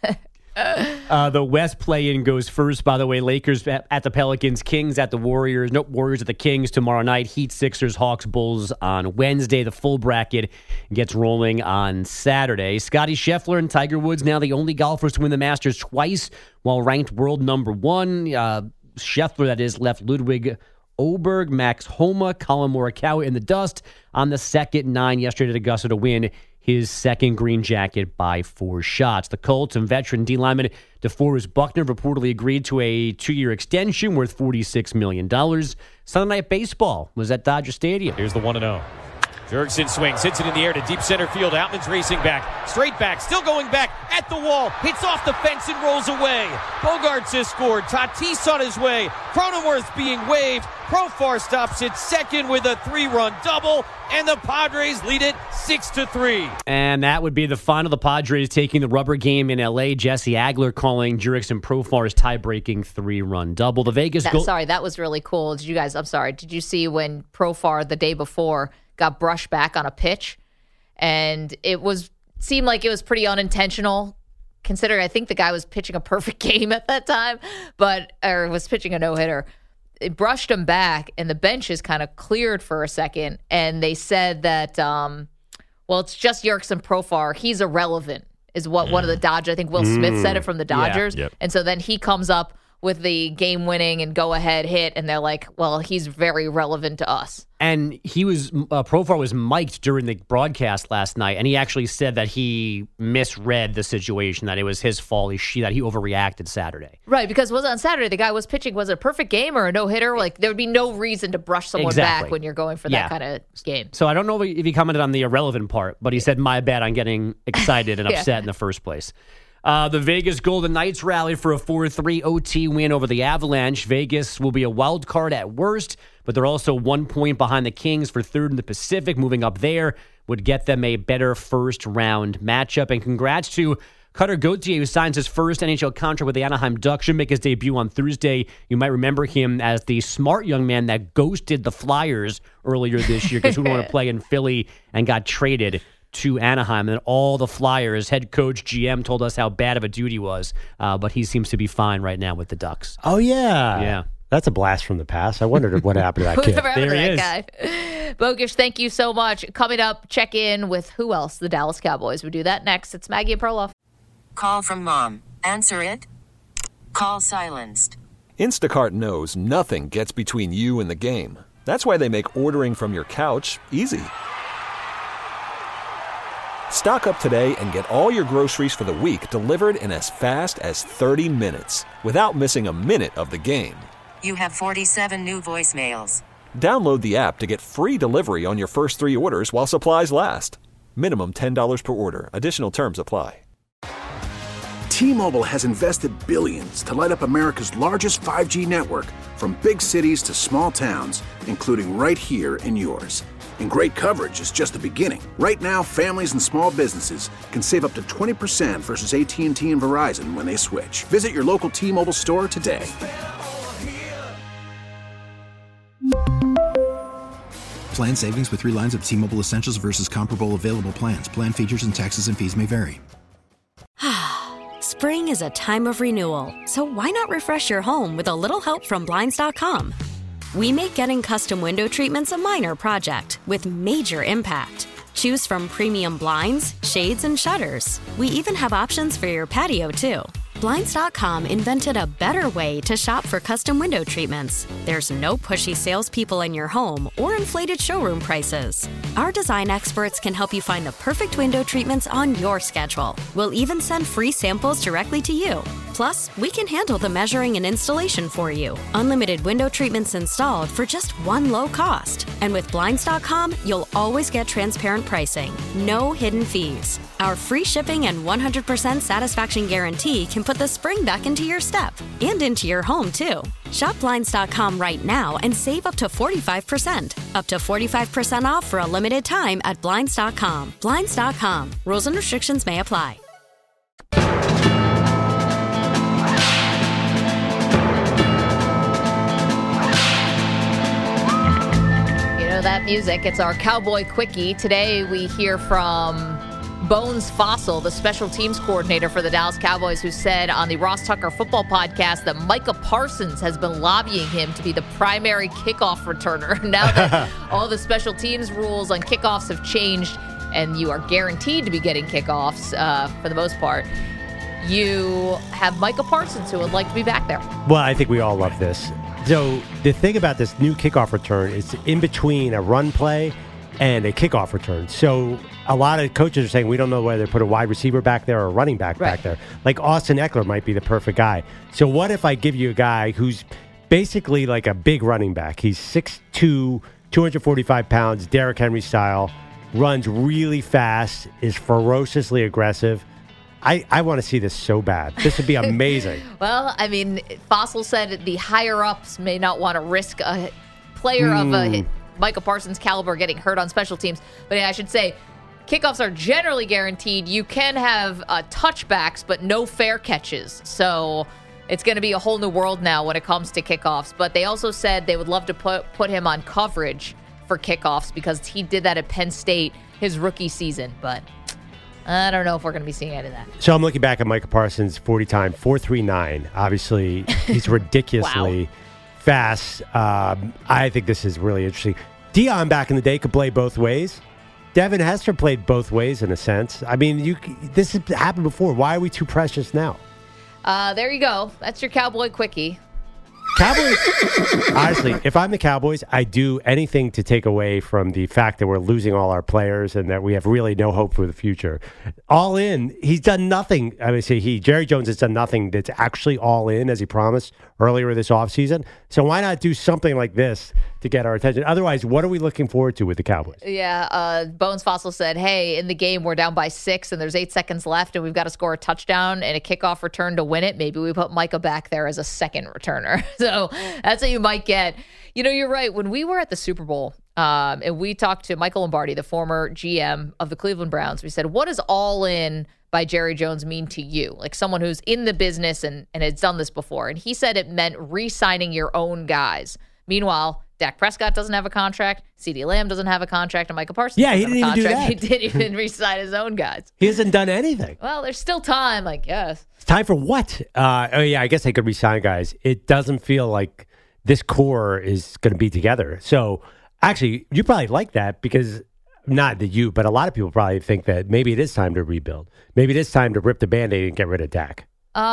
The West play-in goes first, by the way. Lakers at the Pelicans, Kings at the Warriors. Nope, Warriors at the Kings tomorrow night. Heat, Sixers, Hawks, Bulls on Wednesday. The full bracket gets rolling on Saturday. Scottie Scheffler and Tiger Woods now the only golfers to win the Masters twice while ranked world number 1. Scheffler, that is, left Ludwig Oberg, Max Homa, Colin Morikawa in the dust on the second 9 yesterday at Augusta to win his second green jacket by 4 shots. The Colts and veteran D lineman DeForest Buckner reportedly agreed to a 2-year extension worth $46 million. Sunday Night Baseball was at Dodger Stadium. Here's the 1-0. Jurgensen swings, hits it in the air to deep center field. Outman's racing back, straight back, still going back at the wall. Hits off the fence and rolls away. Bogarts has scored. Tatis on his way. Cronenworth being waved. Profar stops it second with a 3-run double, and the Padres lead it 6-3. And that would be the final. The Padres taking the rubber game in L.A. Jesse Agler calling Jurickson Profar's tie-breaking 3-run double. The Vegas Sorry, that was really cool. Did you see when Profar the day before got brushed back on a pitch, and seemed like it was pretty unintentional, considering I think the guy was pitching a perfect game at that time, or was pitching a no-hitter. It brushed him back, and the benches kind of cleared for a second, and they said that, it's just Jurickson Profar. He's irrelevant, is what one of the Dodgers, I think Will Smith said it from the Dodgers. Yeah, yep. And so then he comes up with the game-winning and go-ahead hit, and they're like, well, he's very relevant to us. And Profar was mic'd during the broadcast last night, and he actually said that he misread the situation, that it was his fault, that he overreacted Saturday. Right, because on Saturday, the guy was pitching, was it a perfect game or a no-hitter? Like, there would be no reason to brush someone back when you're going for that kind of game. So I don't know if he commented on the irrelevant part, but he said, my bad on getting excited and upset in the first place. The Vegas Golden Knights rallied for a 4-3 OT win over the Avalanche. Vegas will be a wild card at worst, but they're also 1 point behind the Kings for third in the Pacific. Moving up there would get them a better first-round matchup. And congrats to Cutter Gauthier, who signs his first NHL contract with the Anaheim Ducks. Should make his debut on Thursday. You might remember him as the smart young man that ghosted the Flyers earlier this year because who wanted to play in Philly and got traded to Anaheim. And all the Flyers, head coach, GM, told us how bad of a dude he was. But he seems to be fine right now with the Ducks. Oh, yeah. Yeah. That's a blast from the past. I wondered what happened to that kid. There he is. Guy. Bogish, thank you so much. Coming up, check in with who else? The Dallas Cowboys. We do that next. It's Maggie and Perloff. Call from mom. Answer it. Call silenced. Instacart knows nothing gets between you and the game. That's why they make ordering from your couch easy. Stock up today and get all your groceries for the week delivered in as fast as 30 minutes without missing a minute of the game. You have 47 new voicemails. Download the app to get free delivery on your first 3 orders while supplies last. Minimum $10 per order. Additional terms apply. T-Mobile has invested billions to light up America's largest 5G network, from big cities to small towns, including right here in yours. And great coverage is just the beginning. Right now, families and small businesses can save up to 20% versus AT&T and Verizon when they switch. Visit your local T-Mobile store today. Plan savings with 3 lines of T-Mobile Essentials versus comparable available plans. Plan features and taxes and fees may vary. Spring is a time of renewal, so why not refresh your home with a little help from Blinds.com? We make getting custom window treatments a minor project with major impact. Choose from premium blinds, shades, and shutters. We even have options for your patio, too. Blinds.com invented a better way to shop for custom window treatments. There's no pushy salespeople in your home or inflated showroom prices. Our design experts can help you find the perfect window treatments on your schedule. We'll even send free samples directly to you. Plus, we can handle the measuring and installation for you. Unlimited window treatments installed for just one low cost. And with Blinds.com, you'll always get transparent pricing. No hidden fees. Our free shipping and 100% satisfaction guarantee can put the spring back into your step and into your home, too. Shop Blinds.com right now and save up to 45%. Up to 45% off for a limited time at Blinds.com. Blinds.com. Rules and restrictions may apply. You know that music. It's our Cowboy Quickie. Today we hear from Bones Fossil, the special teams coordinator for the Dallas Cowboys, who said on the Ross Tucker football podcast that Micah Parsons has been lobbying him to be the primary kickoff returner. Now that all the special teams rules on kickoffs have changed and you are guaranteed to be getting kickoffs for the most part, you have Micah Parsons who would like to be back there. Well, I think we all love this. So the thing about this new kickoff return is in between a run play and a kickoff return. So a lot of coaches are saying we don't know whether to put a wide receiver back there or a running back back there. Like Austin Eckler might be the perfect guy. So what if I give you a guy who's basically like a big running back? He's 6'2", 245 pounds, Derrick Henry style, runs really fast, is ferociously aggressive. I want to see this so bad. This would be amazing. Well, I mean, Fossil said the higher-ups may not want to risk a player of a Micah Parsons' caliber getting hurt on special teams. But yeah, I should say, kickoffs are generally guaranteed. You can have touchbacks, but no fair catches. So it's going to be a whole new world now when it comes to kickoffs. But they also said they would love to put him on coverage for kickoffs because he did that at Penn State his rookie season. But I don't know if we're going to be seeing any of that. So I'm looking back at Micah Parsons' 40 time, 4.39. Obviously, he's ridiculously fast. I think this is really interesting. Deion back in the day could play both ways. Devin Hester played both ways in a sense. I mean, this has happened before. Why are we too precious now? There you go. That's your Cowboy Quickie. Cowboys, honestly, if I'm the Cowboys, I do anything to take away from the fact that we're losing all our players and that we have really no hope for the future. All in, he's done nothing. I mean, Jerry Jones has done nothing that's actually all in as he promised earlier this offseason. So why not do something like this to get our attention? Otherwise, what are we looking forward to with the Cowboys? Yeah, Bones Fossil said, hey, in the game, we're down by 6 and there's 8 seconds left and we've got to score a touchdown and a kickoff return to win it. Maybe we put Micah back there as a second returner. So that's what you might get. You know, you're right. When we were at the Super Bowl and we talked to Michael Lombardi, the former GM of the Cleveland Browns, we said, what does all in by Jerry Jones mean to you? Like someone who's in the business and has done this before. And he said it meant re-signing your own guys. Meanwhile, Dak Prescott doesn't have a contract. CeeDee Lamb doesn't have a contract. And Micah Parsons doesn't have a contract. Do that. He didn't even re-sign his own guys. He hasn't done anything. Well, there's still time, I guess. It's time for what? I guess they could re-sign guys. It doesn't feel like this core is going to be together. So, actually, you probably like that because, not that you, but a lot of people probably think that maybe it is time to rebuild. Maybe it is time to rip the Band-Aid and get rid of Dak.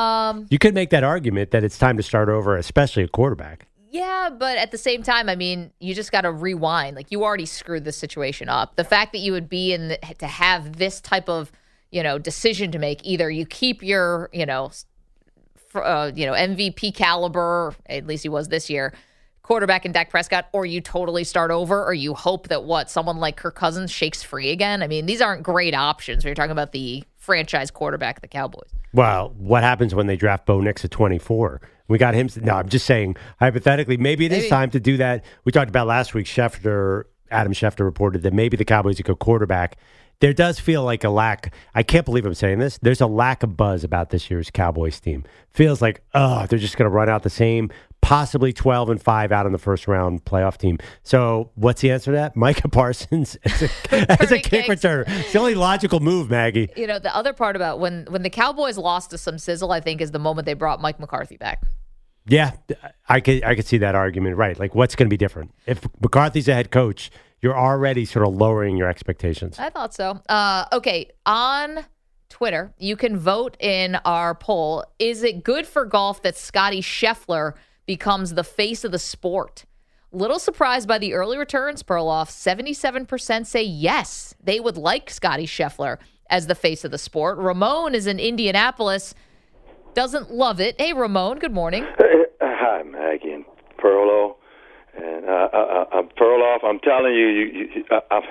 You could make that argument that it's time to start over, especially a quarterback. Yeah, but at the same time, I mean, you just got to rewind. Like, you already screwed this situation up. The fact that you would be to have this type of, decision to make, either you keep your, MVP caliber, at least he was this year, quarterback in Dak Prescott, or you totally start over, or you hope that someone like Kirk Cousins shakes free again? I mean, these aren't great options when you're talking about the franchise quarterback of the Cowboys. Well, what happens when they draft Bo Nix at 24? We got him. No, I'm just saying, hypothetically, maybe it is time to do that. We talked about last week, Adam Schefter reported that maybe the Cowboys would go quarterback. There does feel like a lack. I can't believe I'm saying this. There's a lack of buzz about this year's Cowboys team. Feels like, they're just going to run out the same, possibly 12-5 out in the first round playoff team. So what's the answer to that? Micah Parsons as a kick returner. It's the only logical move, Maggie. You know, the other part about when the Cowboys lost to some sizzle, I think, is the moment they brought Mike McCarthy back. Yeah, I could see that argument, right. Like, what's going to be different? If McCarthy's a head coach, you're already sort of lowering your expectations. I thought so. Okay, on Twitter, you can vote in our poll. Is it good for golf that Scotty Scheffler becomes the face of the sport? Little surprised by the early returns, Perloff. 77% say yes, they would like Scotty Scheffler as the face of the sport. Ramon is in Indianapolis, doesn't love it. Hey, Ramon, good morning. Hi, Maggie and Perlo. And Perloff, I'm telling you,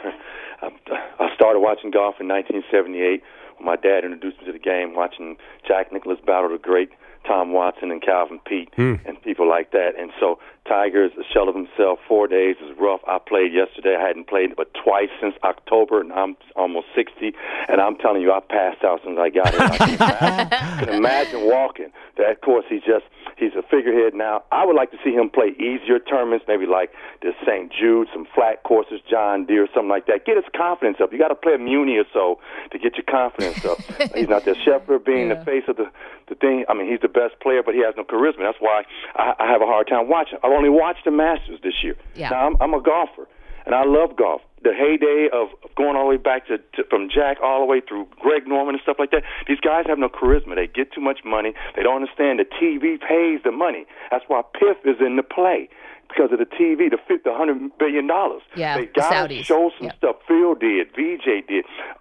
I started watching golf in 1978 when my dad introduced me to the game, watching Jack Nicklaus battle the great Tom Watson and Calvin Peete and people like that. And so Tiger's a shell of himself. 4 days is rough. I played yesterday. I hadn't played but twice since October, and I'm almost 60. And I'm telling you, I passed out since I got here. I can imagine walking. Of course, he's a figurehead now. I would like to see him play easier tournaments, maybe like the St. Jude, some flat courses, John Deere, something like that. Get his confidence up. You got to play a Muni or so to get your confidence up. He's not the Scheffler being the face of the thing. I mean, he's the best player, but he has no charisma. That's why I have a hard time watching. I've only watched the Masters this year. Yeah. Now, I'm a golfer, and I love golf. The heyday of going all the way back to from Jack all the way through Greg Norman and stuff like that, these guys have no charisma. They get too much money. They don't understand that TV pays the money. That's why PIF is in the play. Because of the TV, the $100 billion. Yeah, they got to show some stuff. Phil did, VJ did,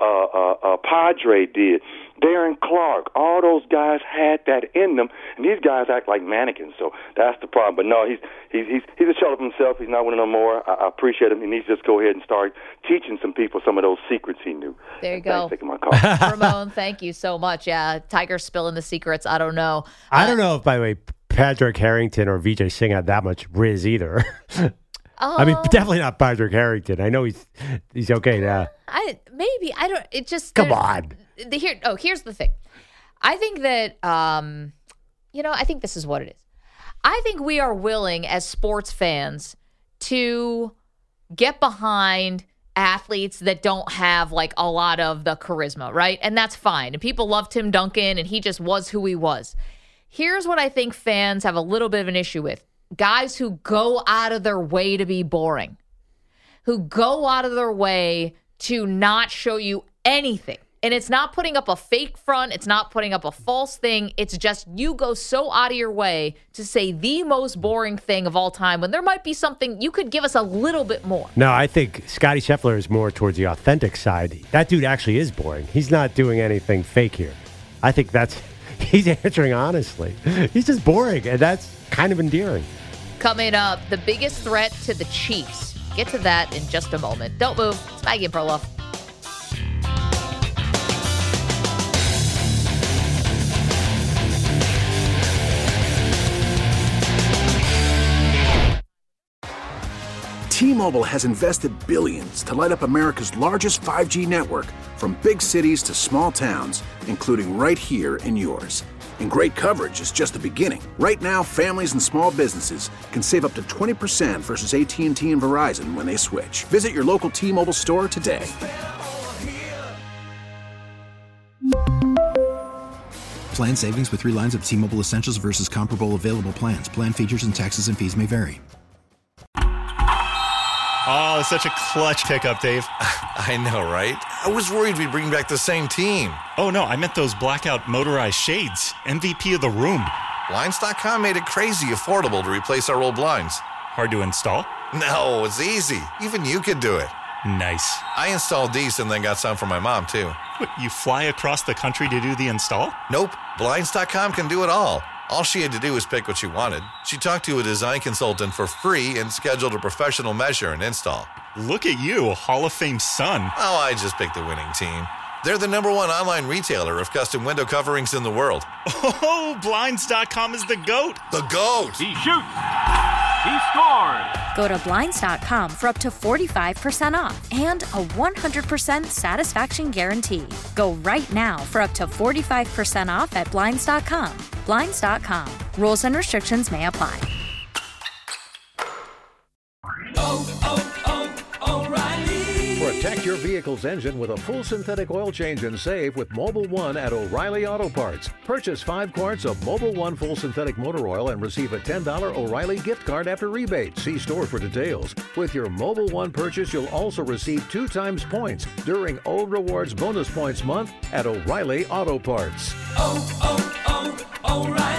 Padre did, Darren Clark. All those guys had that in them, and these guys act like mannequins. So that's the problem. But no, he's a shell of himself. He's not winning no more. I appreciate him. He needs to just go ahead and start teaching some people some of those secrets he knew. There you go. Thanks for taking my call. Ramon, thank you so much. Yeah, Tiger spilling the secrets. I don't know. I don't know if, by the way, Patrick Harrington or Vijay Singh had that much riz either. I mean, definitely not Patrick Harrington. I know he's okay now. It just come on. Here's the thing. I think that I think this is what it is. I think we are willing as sports fans to get behind athletes that don't have like a lot of the charisma, right? And that's fine. And people love Tim Duncan, and he just was who he was. Here's what I think fans have a little bit of an issue with. Guys who go out of their way to be boring, who go out of their way to not show you anything. And it's not putting up a fake front. It's not putting up a false thing. It's just you go so out of your way to say the most boring thing of all time when there might be something you could give us a little bit more. No, I think Scotty Scheffler is more towards the authentic side. That dude actually is boring. He's not doing anything fake here. I think he's answering honestly. He's just boring, and that's kind of endearing. Coming up, the biggest threat to the Chiefs. Get to that in just a moment. Don't move. It's Maggie and Perloff. T-Mobile has invested billions to light up America's largest 5G network, from big cities to small towns, including right here in yours. And great coverage is just the beginning. Right now, families and small businesses can save up to 20% versus AT&T and Verizon when they switch. Visit your local T-Mobile store today. Plan savings with 3 lines of T-Mobile Essentials versus comparable available plans. Plan features and taxes and fees may vary. Oh, such a clutch pickup, Dave. I know, right? I was worried we'd bring back the same team. Oh, no, I meant those blackout motorized shades. MVP of the room. Blinds.com made it crazy affordable to replace our old blinds. Hard to install? No, it's easy. Even you could do it. Nice. I installed these and then got some for my mom, too. What, you fly across the country to do the install? Nope. Blinds.com can do it all. All she had to do was pick what she wanted. She talked to a design consultant for free and scheduled a professional measure and install. Look at you, Hall of Fame son. Oh, I just picked the winning team. They're the #1 online retailer of custom window coverings in the world. Oh, Blinds.com is the GOAT. The GOAT. He shoots. He scored. Go to Blinds.com for up to 45% off and a 100% satisfaction guarantee. Go right now for up to 45% off at Blinds.com. Blinds.com. Rules and restrictions may apply. Protect your vehicle's engine with a full synthetic oil change and save with Mobil 1 at O'Reilly Auto Parts. Purchase 5 quarts of Mobil 1 full synthetic motor oil and receive a $10 O'Reilly gift card after rebate. See store for details. With your Mobil 1 purchase, you'll also receive 2 times points during O Rewards Bonus Points Month at O'Reilly Auto Parts. O'Reilly.